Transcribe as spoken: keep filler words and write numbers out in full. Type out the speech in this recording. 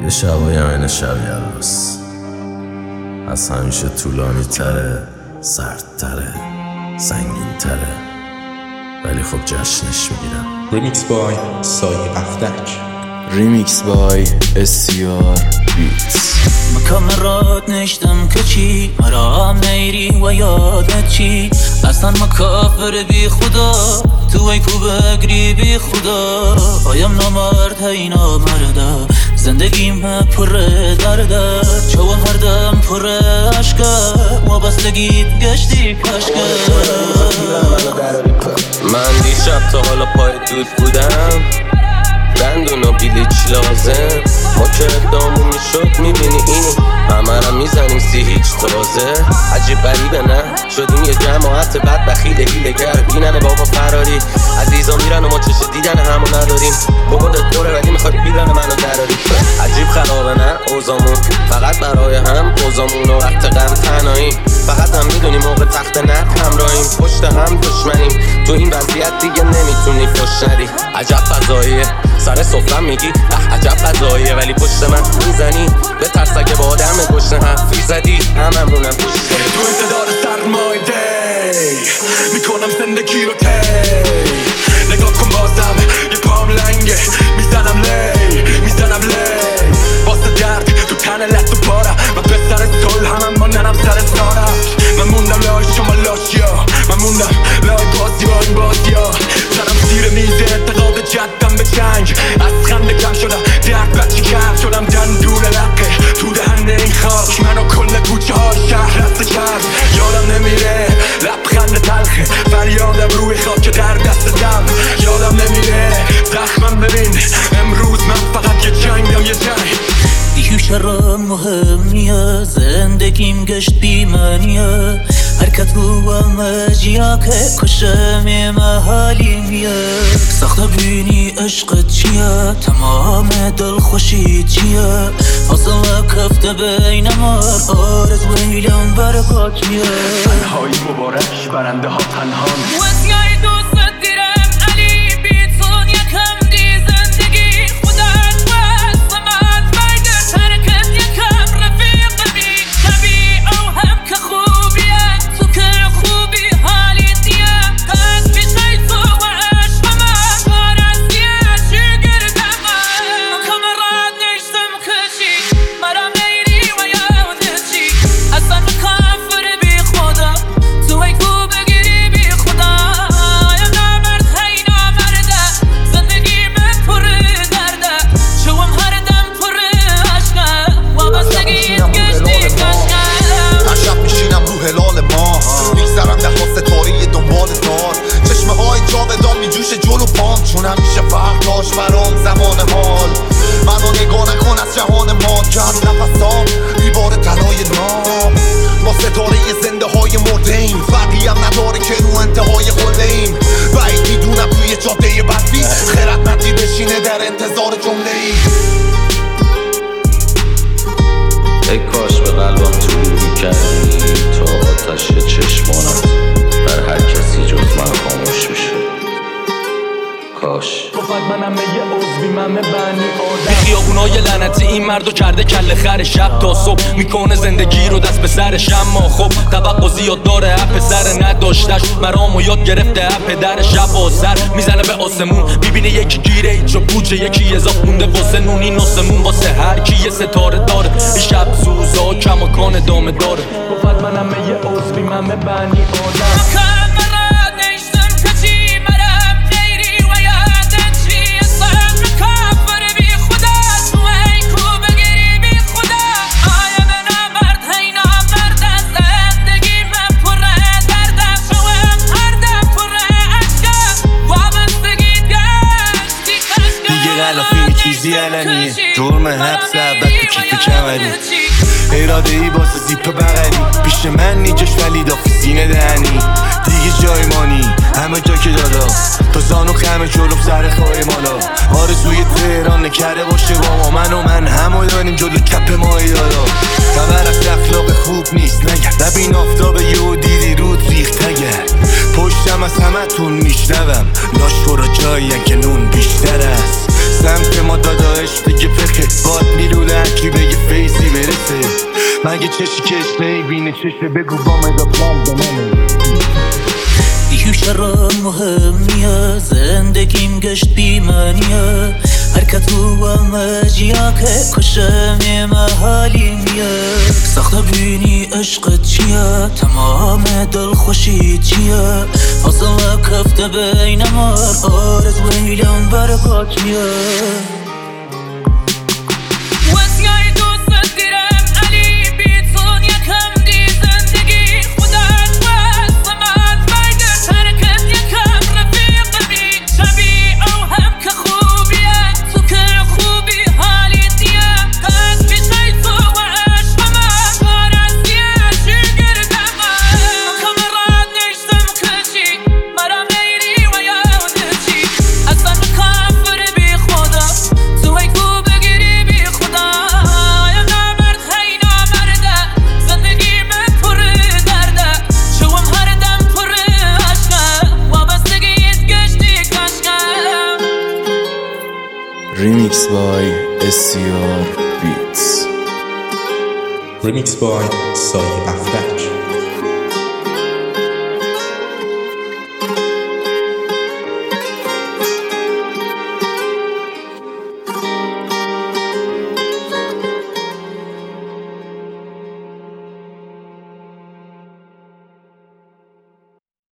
یه شبایی هم این شب یلوس از همیشه طولانی تره، سردتره، سنگین تره، ولی خب جشنش میگیرم. ریمیکس بای سایه افتک، ریمیکس بای اسیار بیتس. مکامرات نشتم که چی مرا هم نیری و یادت چی اصلا مکافر بی خدا تو ای کو بگری بی خدا. آیم نامرد هی نامرده زندگیم پر درده چون هر دم پر عشقه وابستگی گشتی کشکه. من دیشب تا حالا پای دود بودم دندون و بیلیچ لازم ما که اقدامون میشد میبینی اینی همه را میزنیم سی هیچ تازه. عجیب غریبه نه شدیم یه جماعت بد بخیل هیلگر بینن بابا فراری عزیزا میرن و ما چش دیدن همو نداریم بابادت دوره ولی میخواد بیدن منو دراری. عجیب خرابه نه اوزامون فقط برای هم اوزامون و وقت غم تنهاییم فقط هم میدونیم موقع تخت نق همراهیم پشت هم دشمنیم تو این وضعیت دیگه نمیتونی فش ندی. عجب فضاییه سر سفرم میگی اه عجب فضاییه ولی پشت من میزنی به ترس اگه با آدم گشنه حرفی زدی هممونم پشت تو انتظار سرمایه دی میکنم زندگی رو تی نگاه کن بازم یه پام لنگه میزنم لی میزنم لی واسه درد تو تن لط و پاره من پسر سل همم ماندنم سر سارم من موندم لای شما لاشیا من موندم لای بازی با این بازیا سرم زیر میزه انتقاد جدم به جنگ از خنده کم شدم درد بچی کرد شدم دندون لقه تو دهنده این خاک منو کل کوچه ها شهر رسته کرد یادم نمیره لبخند تلخه فریادم روی خاک در دست دم یادم نمیره زخمم ببین امروز من فقط یه جنگم یه جنگ بیهوش را مهم نیه زندگیم گشت بیمانیه حرکت رو مجیا که کشم محالی میه سخت بینی عشق چیه تمام دل خوشی چیه فاصله کفته بین ما آرز ویلم بر باکیه تنهایی مبارک برنده ها تنهان وسیعی دوست دیرم علی بیتون یکم دی زندگی خودت وست من بایدر ترکت یکم رفیق بی کبی او هم که خوبیه تو که خوبی حالی دیم پس بیشای تو و عشق من کارستیه چی گردم من مکامرات نشتم کشی مرا میری و یادت چی اصلا مکافر بی خدا تو ای کو بگیری بی خدا. یا نامرد هی نامرده زندگی من پر درده چون هر دم پر عشقه وابستگی گشتی کشکه. هر شب میشینم رو هلال ماه میگذرم در خواست تاری دنبال دار چشمه های جاودان میجوشه جلو پام چون همیشه فرق داشت برام زمان حال منو نگاه نکن از جهان ما کم نفسام دیوار طلای نام ما ستاره زنده های مرده ایم فرقی هم نداره که رو انتهای قله ایم بعید میدونم توی جاده بدبی خردمندی بشینه در انتظار جمله ای. ای کاش به قلبم توری کردی تا آتش چشمانت بر هر کسی جز من خاموش میشه. کاش گفت منم یه عضوی من بنی آدم بی خیابونای لعنتی این مردو کرده کل خر شب تا صبح میکنه زندگی رو دست به سرش اما خب توقع زیاد داره اپ سر نداشتش مرامو یاد گرفته اپ در شب و سر میزنه به آسمون میبینه یکی گیره ایچ و پوچه یکی اضاف مونده واسه نون این آسمون واسه هر کی یه ستاره داره این شب سوزا کماکان ادامه داره. گفت منم یه عضوی من بنی آدم چیزی علنیه جرم حبس عبد تو کیف کمری اراده ای باسه زیپ بغلی پیش من نیجاش ولی دافی سینه دهنی دیگه جای مانی همه جا که دادا تا زانو خمه جلوم سر خواهی مالا آرزوی تهران نکرده باشه با ما من و من همو داریم جلو کپ مایی دادا خبر از اخلاق خوب نیست نگرد نبین آفتاب یه دیدی رود ریخت نگرد پشتم از همه تون میشنوم لاش برا جایی که نون بیشتر است سمت ما داداش دیگه پخه باد میلونه هرکی بگه فیسی برسه مگه چشی کش نیبینه چشه بگو با مگا پلان بمانه شران مهمیه زندگیم گشت بیمانیه حرکت و مجیا که کشم محالیمیه سخت بینی عشق چیه تمام دل خوشی چیه فاصله کفته بین ما آرز ویلم برگاتیه Remix by S C R Beats. Remix by Sai Afdak.